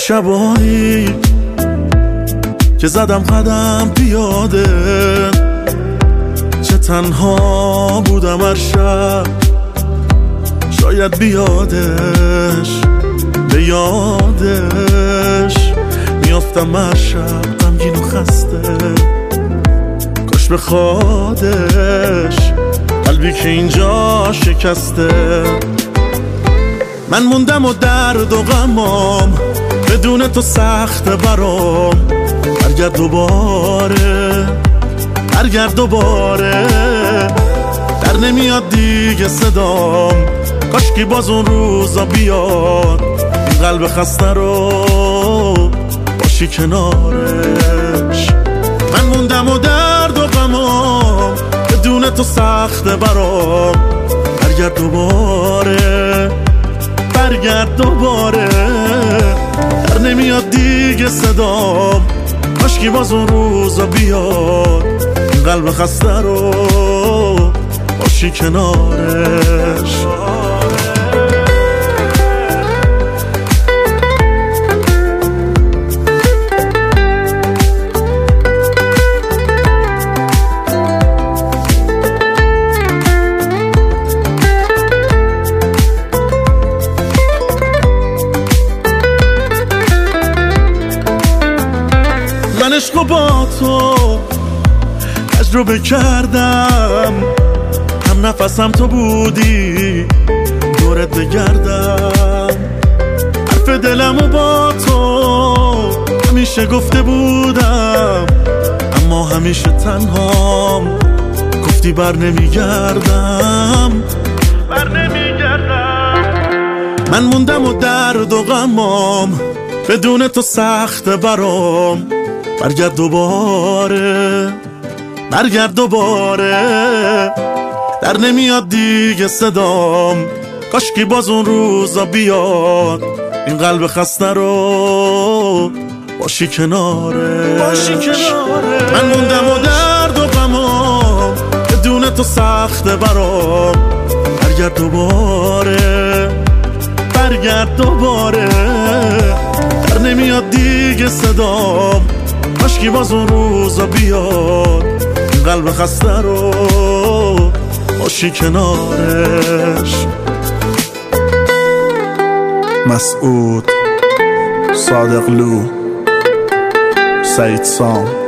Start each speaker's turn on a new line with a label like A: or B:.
A: شبایی که زدم قدم پیاده، چه تنها بودم هر شب، شاید بیادش به یادش میافتم هر شب غمگین و خسته، کاش بخوادش قلبی که اینجا شکسته. من موندم و درد و غمام بدون تو سخته برام، برگرد دوباره برگرد دوباره، در نمیاد دیگه صدام، کاشکی باز اون روزا بیاد، این قلب خسته رو باشی کنارش. من موندم و درد و غمام بدون تو سخته برام، برگرد دوباره برگرد دوباره، در نمیاد دیگه صدام، کاشکی باز اون روزا بیاد، این قلب خسته رو باشی کنارش. من عشقو با تو تجربه کردم، هم نفسم تو بودی دورت بگردم، حرف دلمو با تو همیشه گفته بودم، اما همیشه تنهام، گفتی بر نمیگردم. من موندم و درد و غمام بدون تو سخته برام، برگرد دوباره برگرد دوباره، در نمیاد دیگه صدام، کاشکی باز اون روزا بیاد، این قلب خسته رو باشی کنارش. من موندم و درد و غمام بدون تو سخته برام، برگرد دوباره برگرد دوباره، در نمیاد دیگه صدام، کاشکی باز اون روزا بیاد، این قلب خسته رو باشی کنارش.
B: مسعود صادقلو، سعید سام.